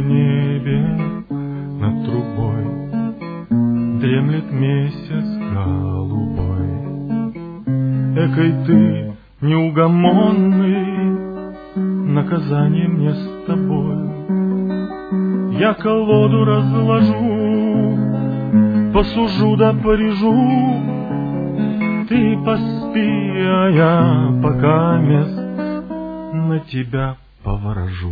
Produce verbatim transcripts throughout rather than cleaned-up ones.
в небе над трубой дремлет месяц голубой. Экой ты неугомонный, наказание мне с тобой. Я колоду разложу, посужу да порежу, ты поспи, а я пока мест на тебя поворожу.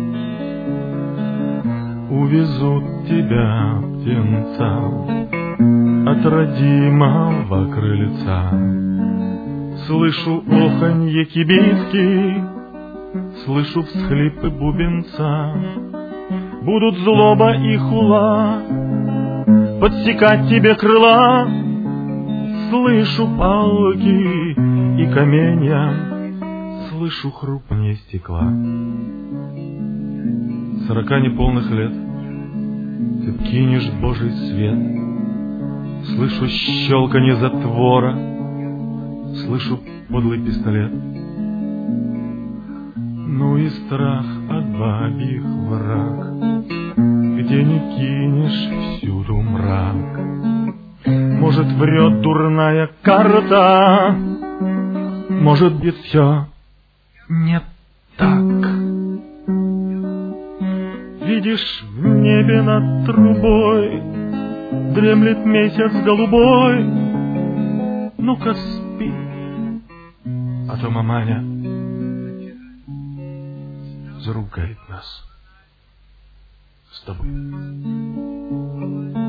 Увезут тебя птенца от родимого крыльца. Слышу оханье кибитки, слышу всхлипы бубенца. Будут злоба и хула подсекать тебе крыла. Слышу палки и каменья, слышу хрупнее стекла. Сорока неполных лет ты кинешь Божий свет. Слышу щелканье затвора, слышу подлый пистолет. Ну и страх от бабьих враг, где не кинешь, всюду мрак. Может, врет дурная карта, может быть, все не так. Видишь, в небе над трубой дремлет месяц голубой. Ну-ка спи, а то маманя заругает нас с тобой.